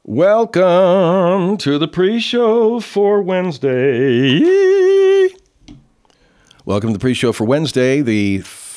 Welcome to the pre-show for Wednesday. Welcome to the pre-show for Wednesday, the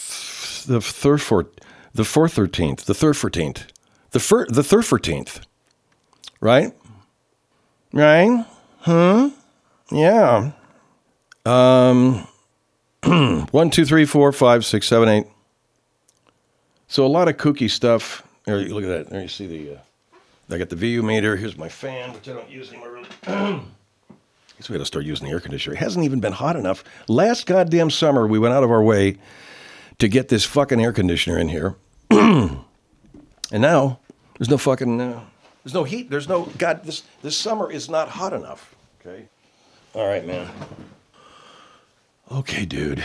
13th. Right? Right? Yeah. 1, 2, 3, 4, 5, 6, 7, 8. So a lot of kooky stuff. Here, look at that. There you see the... I got the VU meter. Here's my fan, which I don't use anymore really. I guess we got to start using the air conditioner. It hasn't even been hot enough. Last goddamn summer, we went out of our way to get this fucking air conditioner in here. And now, there's no fucking, there's no heat. There's no, God, this summer is not hot enough. Okay? All right, man. Okay, dude.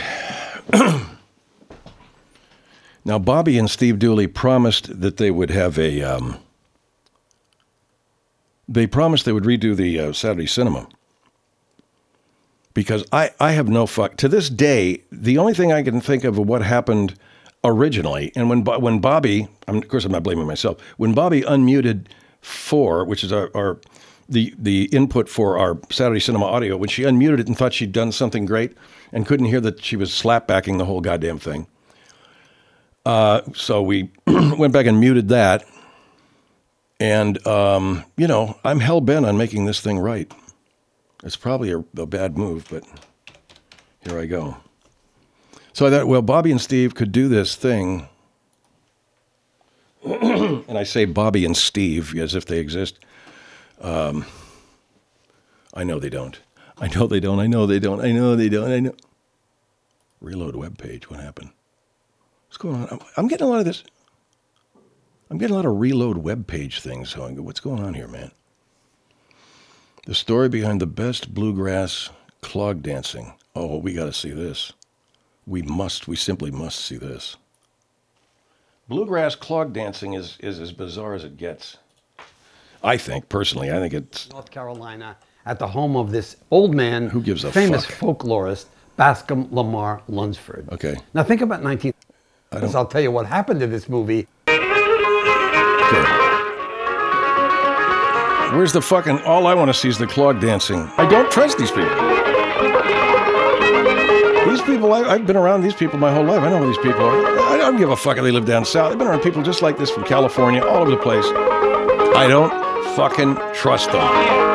Now, Bobby and Steve Dooley promised that they would have a, they promised they would redo the Saturday cinema. Because I have no fuck. To this day, the only thing I can think of what happened originally, and when Bobby, of course I'm not blaming myself, when Bobby unmuted 4, which is the input for our Saturday cinema audio, when she unmuted it and thought she'd done something great and couldn't hear that she was slapbacking the whole goddamn thing. So we went back and muted that. And, I'm hell-bent on making this thing right. It's probably a bad move, but here I go. So I thought, well, Bobby and Steve could do this thing. And I say Bobby and Steve as if they exist. I know they don't. I know they don't. Reload web page. What happened? What's going on? I'm getting a lot of this. I'm getting a lot of reload web page things. So I go, what's going on here, man? The story behind the best bluegrass clog dancing. Oh, we got to see this. We simply must see this. Bluegrass clog dancing is as bizarre as it gets. I think, personally, it's... North Carolina, at the home of this old man, who gives a famous fuck? Folklorist, Bascom Lamar Lunsford. Okay. Now think about 19... I'll tell you what happened to this movie. Okay. Where's the fucking... All I want to see is the clog dancing. I don't trust these people. These people, I've been around these people my whole life. I know who these people are. I don't give a fuck if they live down south. I've been around people just like this from California, all over the place. I don't fucking trust them.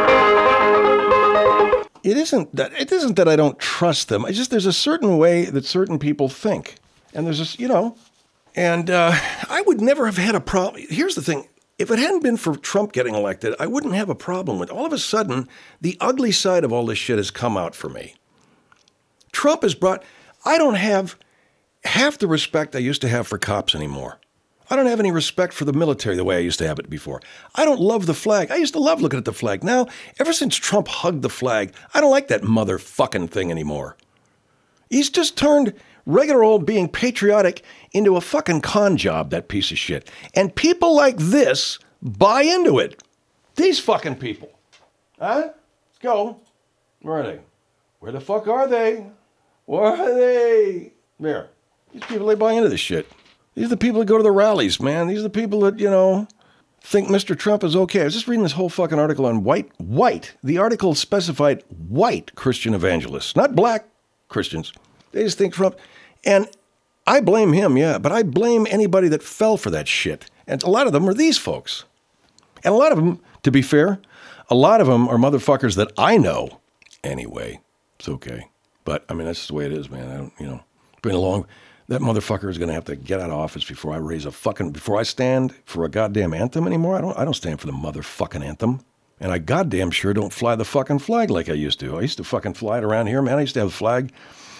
It isn't that I don't trust them. It's just there's a certain way that certain people think. And there's this, And I would never have had a problem. Here's the thing. If it hadn't been for Trump getting elected, I wouldn't have a problem with it. All of a sudden, the ugly side of all this shit has come out for me. Trump has brought... I don't have half the respect I used to have for cops anymore. I don't have any respect for the military the way I used to have it before. I don't love the flag. I used to love looking at the flag. Now, ever since Trump hugged the flag, I don't like that motherfucking thing anymore. He's just turned... regular old being patriotic into a fucking con job, that piece of shit. And people like this buy into it. These fucking people. Huh? Let's go. Where are they? Where the fuck are they? Where are they? There. These people, they buy into this shit. These are the people that go to the rallies, man. These are the people that, think Mr. Trump is okay. I was just reading this whole fucking article on white. The article specified white Christian evangelists, not black Christians. They just think Trump, and I blame him, yeah, but I blame anybody that fell for that shit. And a lot of them are these folks. And a lot of them, to be fair, a lot of them are motherfuckers that I know. Anyway, it's okay. But, that's just the way it is, man. I don't, been along. That motherfucker is going to have to get out of office before I stand for a goddamn anthem anymore. I don't stand for the motherfucking anthem. And I goddamn sure don't fly the fucking flag like I used to. I used to fucking fly it around here, man. I used to have a flag.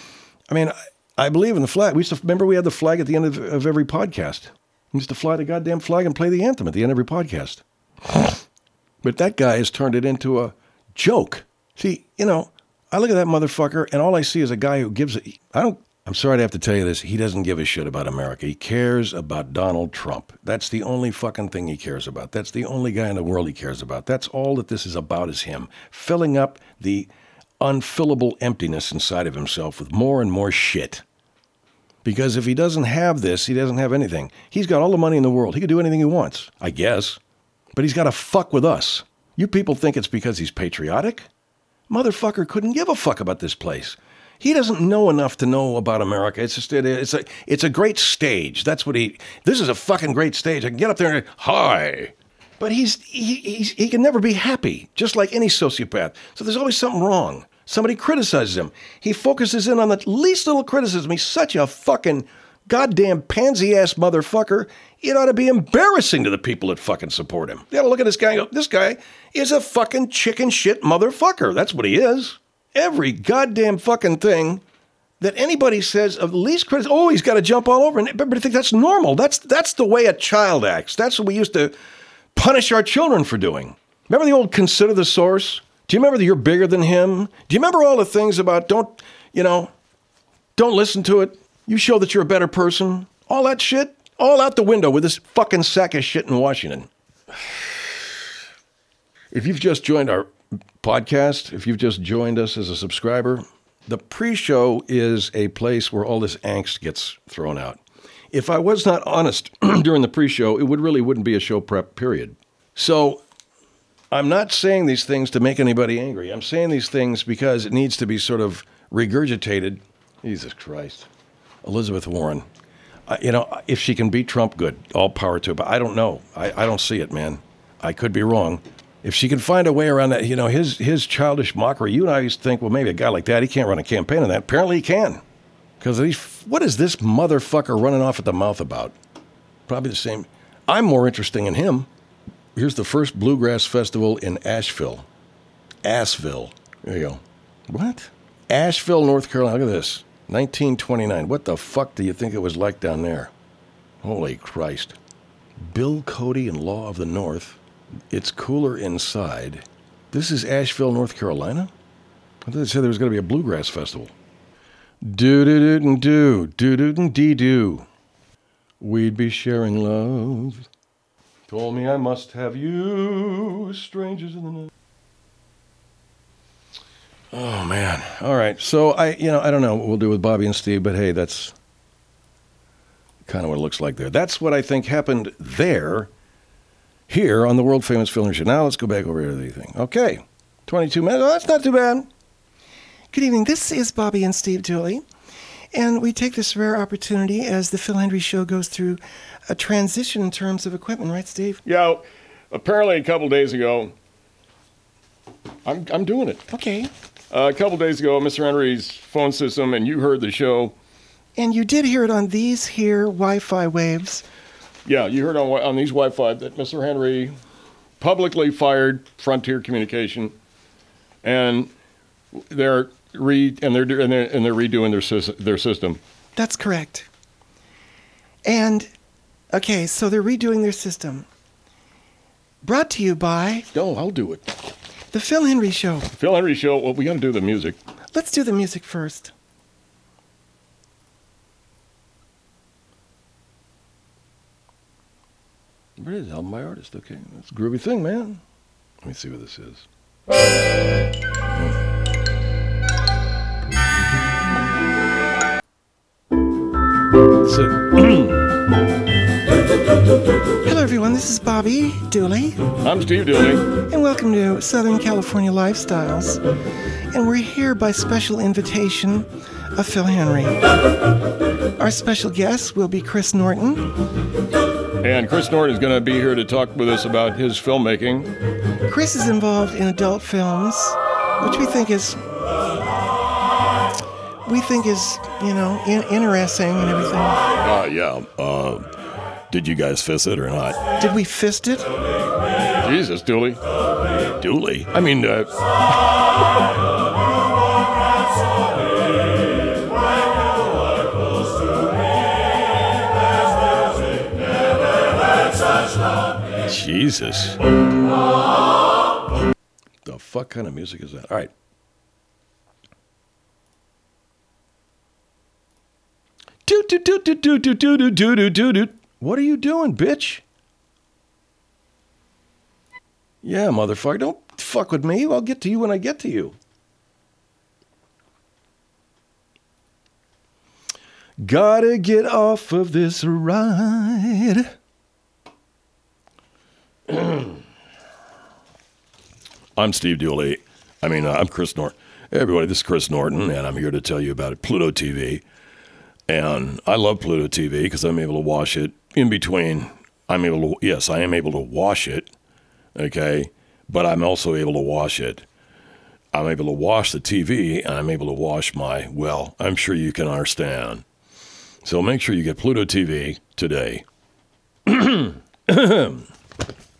I believe in the flag. We had the flag at the end of every podcast. We used to fly the goddamn flag and play the anthem at the end of every podcast. But that guy has turned it into a joke. See, I look at that motherfucker and all I see is a guy who gives it. I'm sorry to have to tell you this. He doesn't give a shit about America. He cares about Donald Trump. That's the only fucking thing he cares about. That's the only guy in the world he cares about. That's all that this is about, is him filling up the unfillable emptiness inside of himself with more and more shit. Because if he doesn't have this, he doesn't have anything. He's got all the money in the world. He could do anything he wants, I guess. But he's got to fuck with us. You people think it's because he's patriotic? Motherfucker couldn't give a fuck about this place. He doesn't know enough to know about America. It's just it's a great stage. That's what this is a fucking great stage. I can get up there and hi. But he can never be happy, just like any sociopath. So there's always something wrong. Somebody criticizes him. He focuses in on the least little criticism. He's such a fucking goddamn pansy-ass motherfucker. It ought to be embarrassing to the people that fucking support him. They ought to look at this guy and go, this guy is a fucking chicken shit motherfucker. That's what he is. Every goddamn fucking thing that anybody says of the least criticism, oh, he's got to jump all over. And everybody thinks that's normal. That's the way a child acts. That's what we used to punish our children for doing. Remember the old consider the source? Do you remember that you're bigger than him? Do you remember all the things about don't listen to it? You show that you're a better person. All that shit, all out the window with this fucking sack of shit in Washington. If you've just joined our podcast, if you've just joined us as a subscriber, the pre-show is a place where all this angst gets thrown out. If I was not honest during the pre-show, it wouldn't be a show prep, period. So I'm not saying these things to make anybody angry. I'm saying these things because it needs to be sort of regurgitated. Jesus Christ. Elizabeth Warren. If she can beat Trump, good. All power to her. But I don't know. I don't see it, man. I could be wrong. If she can find a way around that, his childish mockery, you and I used to think, well, maybe a guy like that, he can't run a campaign on that. Apparently he can. Because what is this motherfucker running off at the mouth about? Probably the same. I'm more interesting in him. Here's the first bluegrass festival in Asheville. There you go. What? Asheville, North Carolina. Look at this. 1929. What the fuck do you think it was like down there? Holy Christ. Bill Cody and Law of the North. It's cooler inside. This is Asheville, North Carolina? I thought they said there was going to be a bluegrass festival. Do-do-do-do-do. Do-do-do-dee-do. We'd be sharing love. Told me I must have you, strangers in the night. Oh, man. All right. So, I don't know what we'll do with Bobby and Steve, but hey, that's kind of what it looks like there. That's what I think happened there, here on the world-famous Phil Show. Now let's go back over here to the thing. Okay. 22 minutes. Oh, that's not too bad. Good evening. This is Bobby and Steve Dooley, and we take this rare opportunity as the Phil Hendrie Show goes through a transition in terms of equipment, right, Steve? Yeah, apparently a couple days ago, I'm doing it. Okay. A couple days ago, Mr. Henry's phone system, and you heard the show. And you did hear it on these here Wi-Fi waves. Yeah, you heard on these Wi-Fi that Mr. Henry publicly fired Frontier Communication, and they're redoing their system. That's correct. And okay, so they're redoing their system. Brought to you by... No, I'll do it. The Phil Hendrie Show. Phil Hendrie Show. Well, we got to do the music. Let's do the music first. It is Album by Artist. Okay, that's a groovy thing, man. Let me see what this is. That's it. Hello, everyone. This is Bobby Dooley. I'm Steve Dooley. And welcome to Southern California Lifestyles. And we're here by special invitation of Phil Hendrie. Our special guest will be Chris Norton. And Chris Norton is going to be here to talk with us about his filmmaking. Chris is involved in adult films, which we think is interesting and everything. Did you guys fist it or not? Did we fist it? Jesus, Dooley. Dooley? I mean, Jesus. The fuck kind of music is that? All right. What are you doing, bitch? Yeah, motherfucker. Don't fuck with me. I'll get to you when I get to you. Gotta get off of this ride. I'm Steve Dooley. I'm Chris Norton. Hey, everybody, this is Chris Norton, and I'm here to tell you about Pluto TV. And I love Pluto TV because I'm able to watch it in between. I am able to wash it, okay? But I'm also able to wash it. I'm able to wash the TV, and I'm able to wash I'm sure you can understand. So make sure you get Pluto TV today.